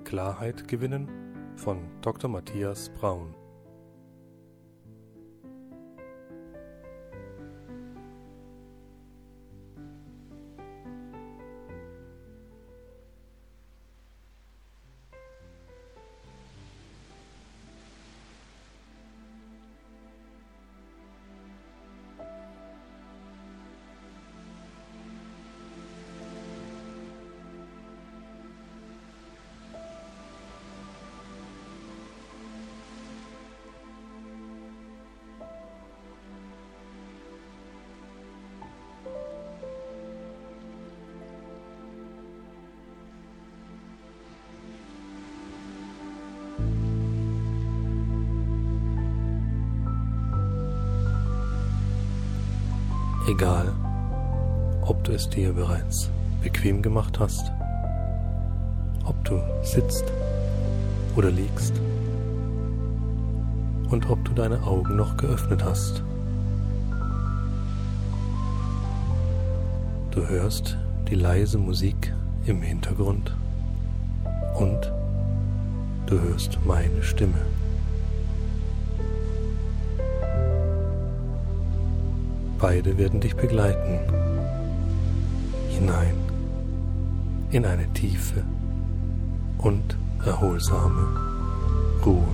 Klarheit gewinnen von Dr. Matthias Braun. Egal, ob du es dir bereits bequem gemacht hast, ob du sitzt oder liegst und ob du deine Augen noch geöffnet hast. Du hörst die leise Musik im Hintergrund und du hörst meine Stimme. Beide werden dich begleiten, hinein in eine tiefe und erholsame Ruhe.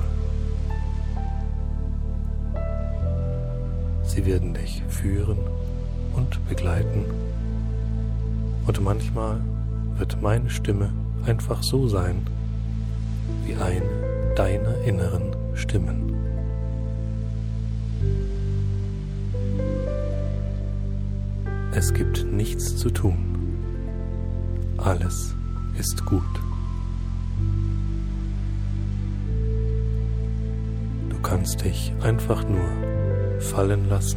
Sie werden dich führen und begleiten, und manchmal wird meine Stimme einfach so sein wie eine deiner inneren Stimmen. Es gibt nichts zu tun. Alles ist gut. Du kannst dich einfach nur fallen lassen,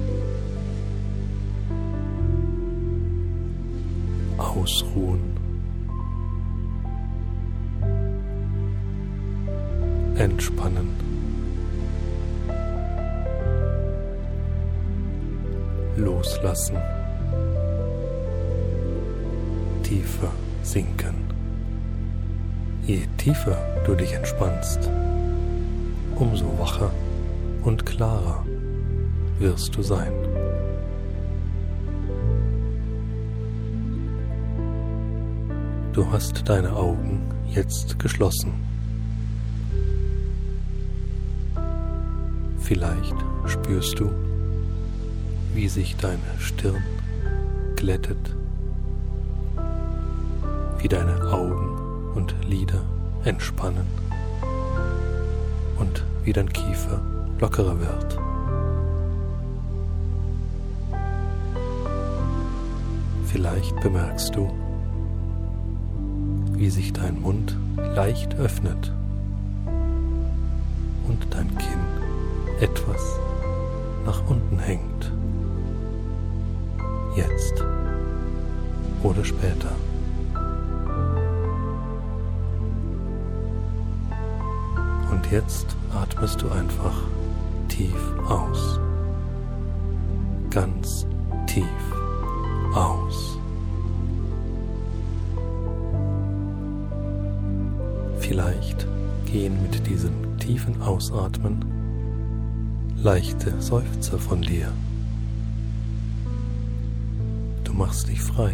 ausruhen, entspannen. Loslassen. Tiefer sinken. Je tiefer du dich entspannst, umso wacher und klarer wirst du sein. Du hast deine Augen jetzt geschlossen. Vielleicht spürst du, wie sich deine Stirn glättet, wie deine Augen und Lider entspannen und wie dein Kiefer lockerer wird. Vielleicht bemerkst du, wie sich dein Mund leicht öffnet und dein Kinn etwas nach unten hängt. Jetzt oder später. Und jetzt atmest du einfach tief aus. Ganz tief aus. Vielleicht gehen mit diesem tiefen Ausatmen leichte Seufzer von dir. Du machst dich frei.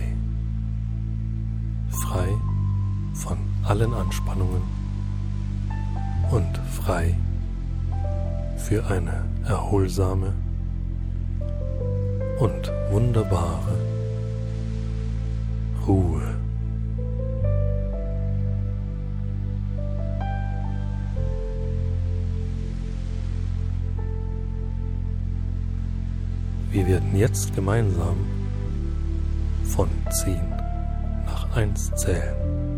Frei von allen Anspannungen und frei für eine erholsame und wunderbare Ruhe. Wir werden jetzt gemeinsam von 10 nach 1 zählen.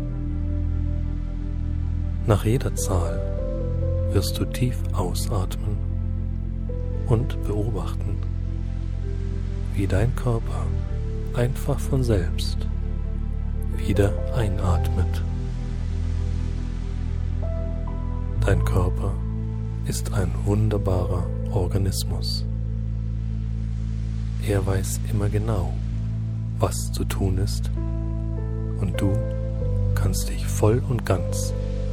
Nach jeder Zahl wirst du tief ausatmen und beobachten, wie dein Körper einfach von selbst wieder einatmet. Dein Körper ist ein wunderbarer Organismus. Er weiß immer genau, was zu tun ist, und du kannst dich voll und ganz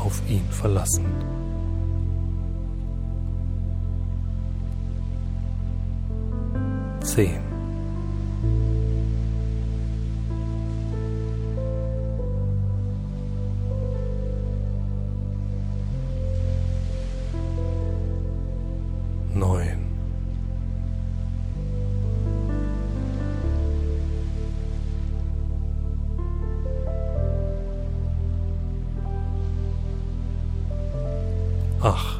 auf ihn verlassen. Zehn. 9. 8.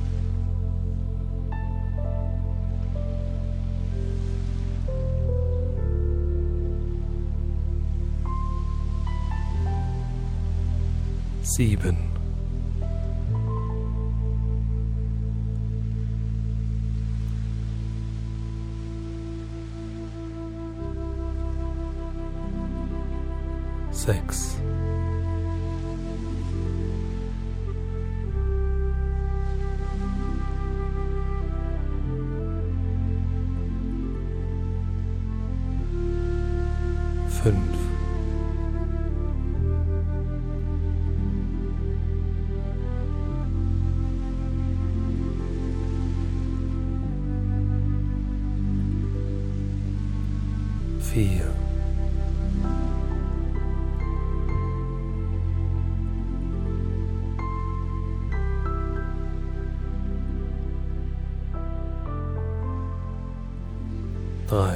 7. 6. 5. 4. 3.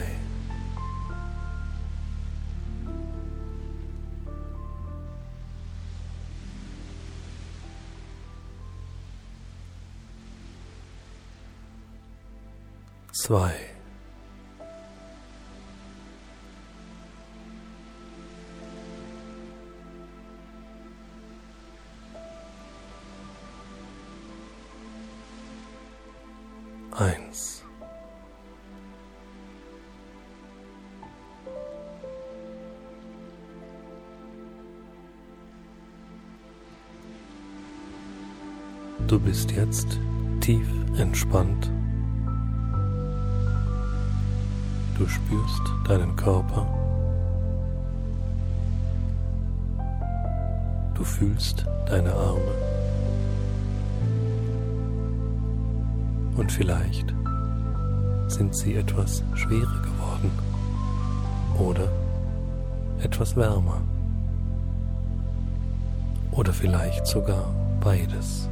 2. 1. Du bist jetzt tief entspannt. Du spürst deinen Körper. Du fühlst deine Arme. Und vielleicht sind sie etwas schwerer geworden oder etwas wärmer oder vielleicht sogar beides.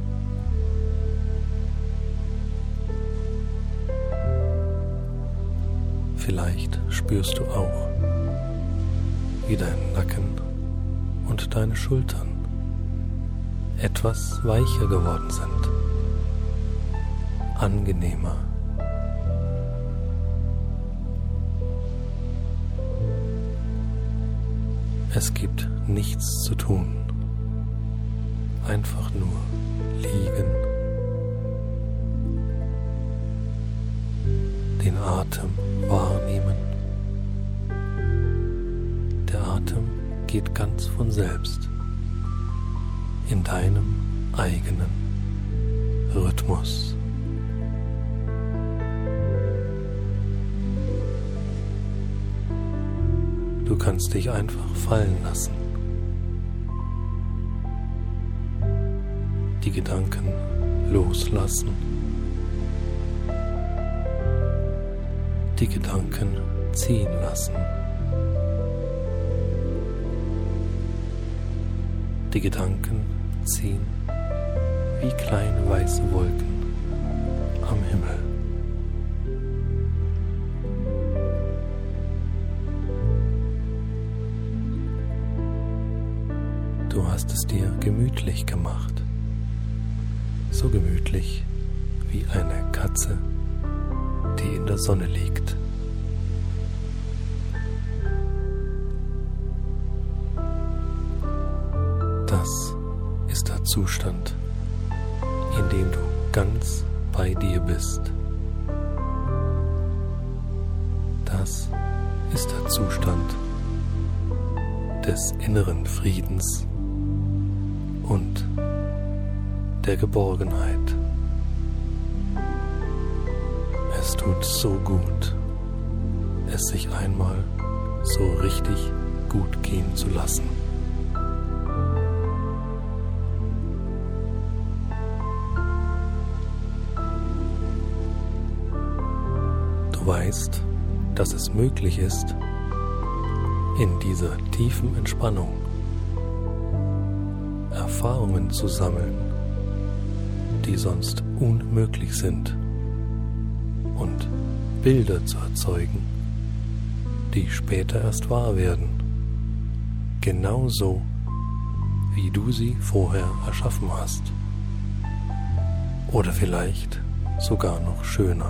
Vielleicht spürst du auch, wie dein Nacken und deine Schultern etwas weicher geworden sind, angenehmer. Es gibt nichts zu tun, einfach nur liegen, den Atem wahrnehmen. Der Atem geht ganz von selbst in deinem eigenen Rhythmus. Du kannst dich einfach fallen lassen. Die Gedanken loslassen. Die Gedanken ziehen lassen. Die Gedanken ziehen wie kleine weiße Wolken am Himmel. Du hast es dir gemütlich gemacht, so gemütlich wie eine Katze, die in der Sonne liegt. Das ist der Zustand, in dem du ganz bei dir bist. Das ist der Zustand des inneren Friedens und der Geborgenheit. Es tut so gut, es sich einmal so richtig gut gehen zu lassen. weißt, dass es möglich ist, in dieser tiefen Entspannung Erfahrungen zu sammeln, die sonst unmöglich sind, und Bilder zu erzeugen, die später erst wahr werden, genauso wie du sie vorher erschaffen hast, oder vielleicht sogar noch schöner.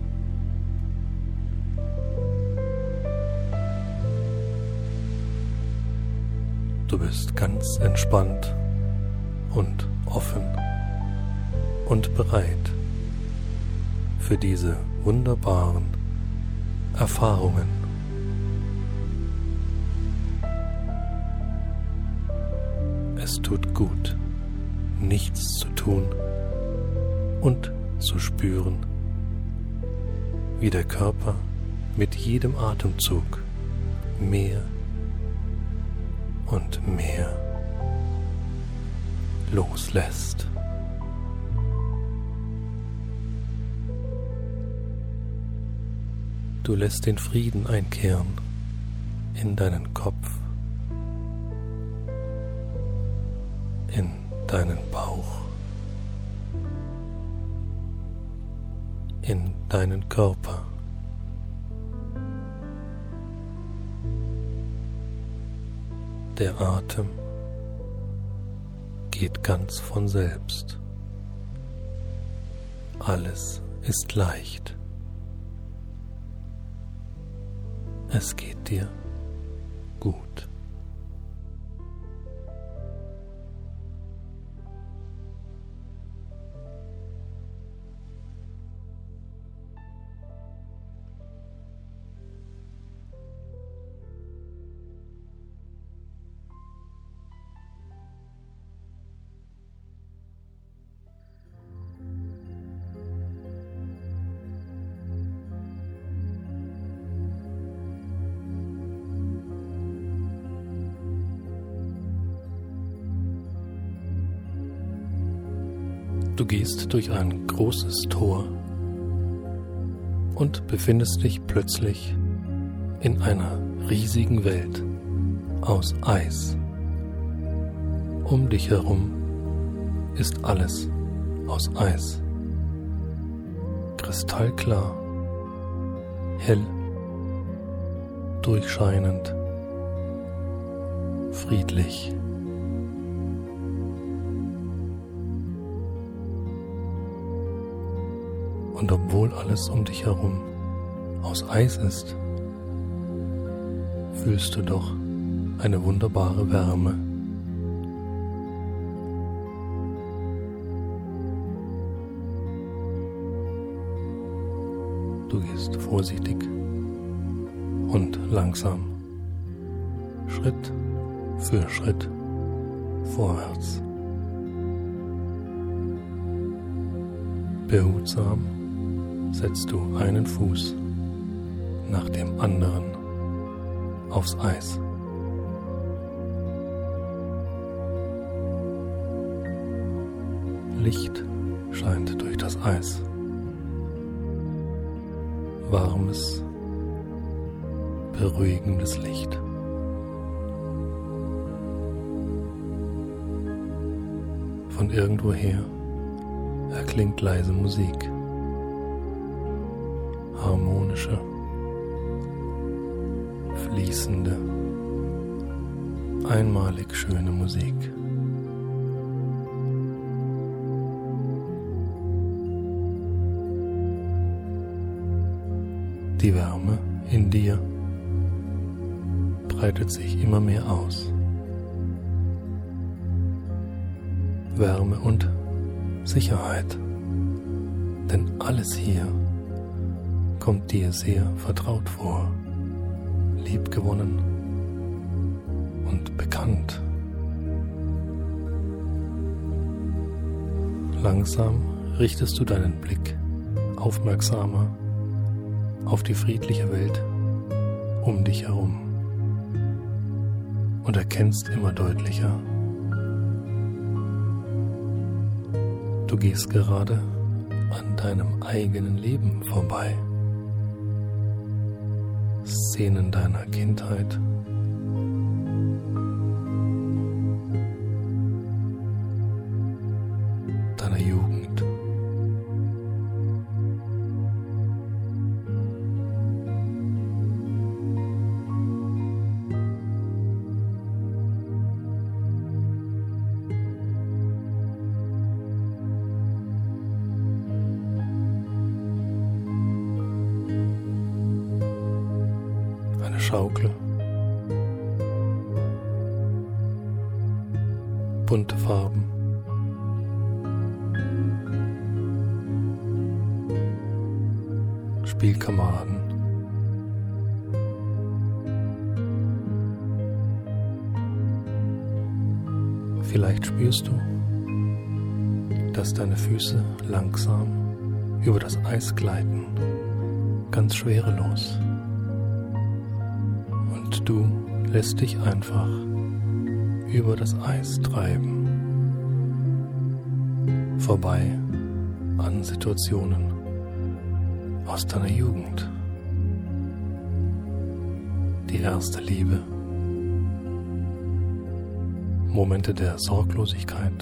Du bist ganz entspannt und offen und bereit für diese wunderbaren Erfahrungen. Es tut gut, nichts zu tun und zu spüren, wie der Körper mit jedem Atemzug mehr und mehr loslässt. Du lässt den Frieden einkehren in deinen Kopf, in deinen Bauch, in deinen Körper. Der Atem geht ganz von selbst. Alles ist leicht. Es geht dir gut. Du gehst durch ein großes Tor und befindest dich plötzlich in einer riesigen Welt aus Eis. Um dich herum ist alles aus Eis. Kristallklar, hell, durchscheinend, friedlich. Und obwohl alles um dich herum aus Eis ist, fühlst du doch eine wunderbare Wärme. Du gehst vorsichtig und langsam, Schritt für Schritt vorwärts. Behutsam setzt du einen Fuß nach dem anderen aufs Eis. Licht scheint durch das Eis. Warmes, beruhigendes Licht. Von irgendwoher erklingt leise Musik. Harmonische, fließende, einmalig schöne Musik. Die Wärme in dir breitet sich immer mehr aus. Wärme und Sicherheit, denn alles hier kommt dir sehr vertraut vor, liebgewonnen und bekannt. Langsam richtest du deinen Blick aufmerksamer auf die friedliche Welt um dich herum und erkennst immer deutlicher: Du gehst gerade an deinem eigenen Leben vorbei. Szenen deiner Kindheit, deiner Jugend, eine Schaukel, bunte Farben, Spielkameraden, vielleicht spürst du, dass deine Füße langsam über das Eis gleiten, ganz schwerelos. Und du lässt dich einfach über das Eis treiben, vorbei an Situationen aus deiner Jugend, die erste Liebe, Momente der Sorglosigkeit,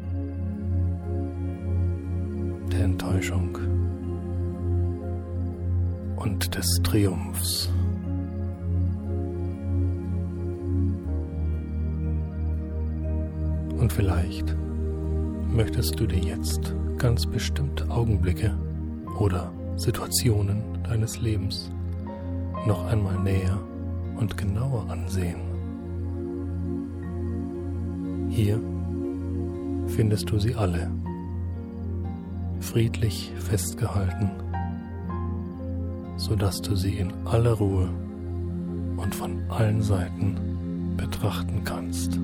der Enttäuschung und des Triumphs. Und vielleicht möchtest du dir jetzt ganz bestimmte Augenblicke oder Situationen deines Lebens noch einmal näher und genauer ansehen. Hier findest du sie alle, friedlich festgehalten, sodass du sie in aller Ruhe und von allen Seiten betrachten kannst.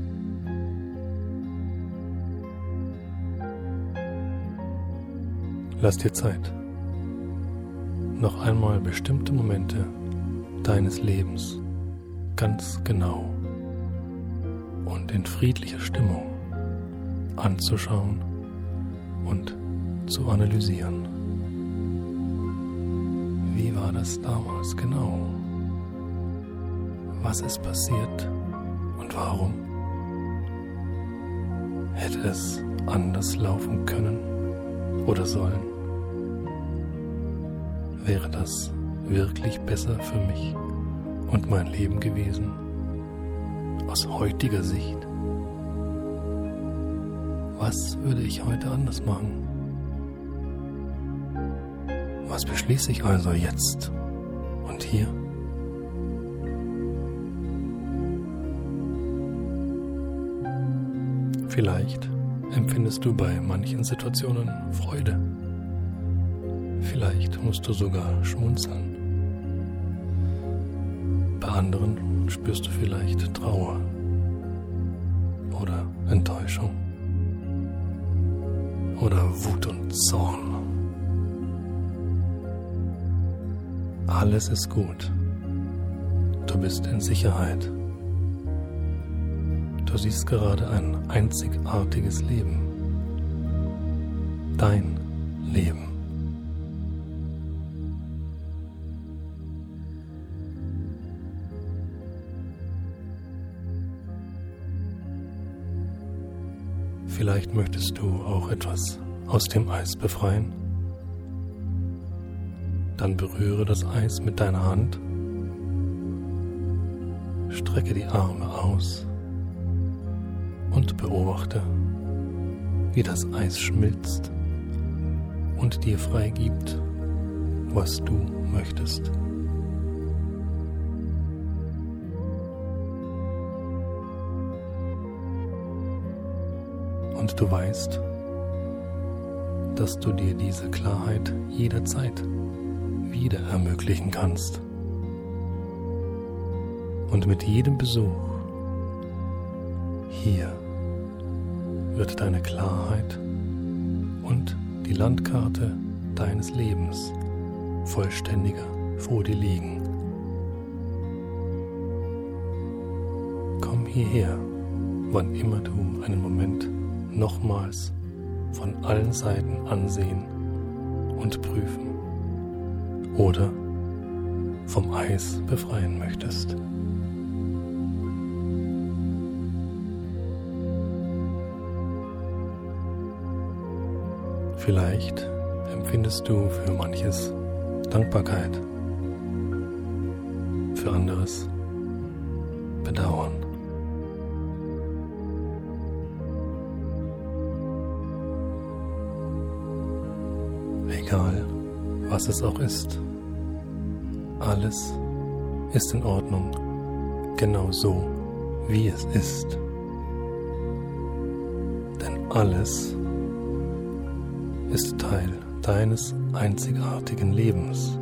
Lass dir Zeit, noch einmal bestimmte Momente deines Lebens ganz genau und in friedlicher Stimmung anzuschauen und zu analysieren. Wie war das damals genau? Was ist passiert und warum? Hätte es anders laufen können oder sollen? Wäre das wirklich besser für mich und mein Leben gewesen, aus heutiger Sicht? Was würde ich heute anders machen? Was beschließe ich also jetzt und hier? Vielleicht empfindest du bei manchen Situationen Freude. Vielleicht musst du sogar schmunzeln. Bei anderen spürst du vielleicht Trauer oder Enttäuschung oder Wut und Zorn. Alles ist gut. Du bist in Sicherheit. Du siehst gerade ein einzigartiges Leben. Dein Leben. Vielleicht möchtest du auch etwas aus dem Eis befreien. Dann berühre das Eis mit deiner Hand. Strecke die Arme aus und beobachte, wie das Eis schmilzt und dir freigibt, was du möchtest. Und du weißt, dass du dir diese Klarheit jederzeit wieder ermöglichen kannst. Und mit jedem Besuch hier wird deine Klarheit und die Landkarte deines Lebens vollständiger vor dir liegen. Komm hierher, wann immer du einen Moment nochmals von allen Seiten ansehen und prüfen oder vom Eis befreien möchtest. Vielleicht empfindest du für manches Dankbarkeit, für anderes Bedauern. Egal, was es auch ist, alles ist in Ordnung, genau so, wie es ist. Denn alles ist Teil deines einzigartigen Lebens.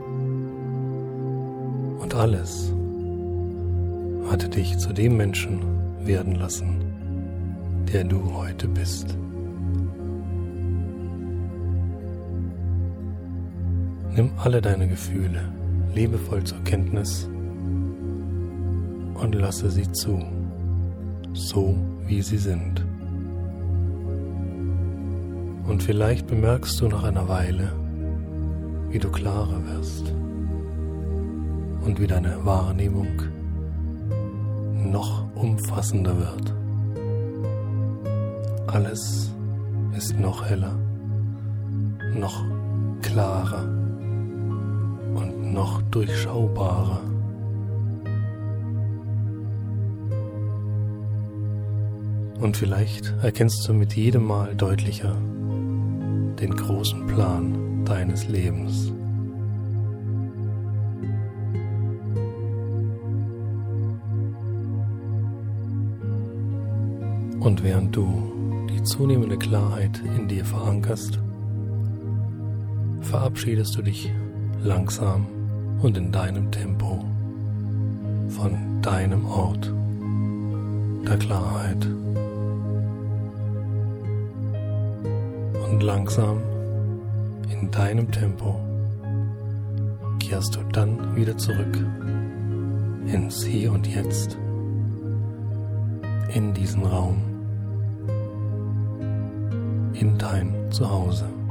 Und alles hat dich zu dem Menschen werden lassen, der du heute bist. Nimm alle deine Gefühle liebevoll zur Kenntnis und lasse sie zu, so wie sie sind. Und vielleicht bemerkst du nach einer Weile, wie du klarer wirst und wie deine Wahrnehmung noch umfassender wird. Alles ist noch heller, noch klarer und noch durchschaubarer. Und vielleicht erkennst du mit jedem Mal deutlicher den großen Plan deines Lebens. Und während du die zunehmende Klarheit in dir verankerst, verabschiedest du dich langsam und in deinem Tempo von deinem Ort der Klarheit. Und langsam in deinem Tempo kehrst du dann wieder zurück ins Hier und Jetzt, in diesen Raum, in dein Zuhause.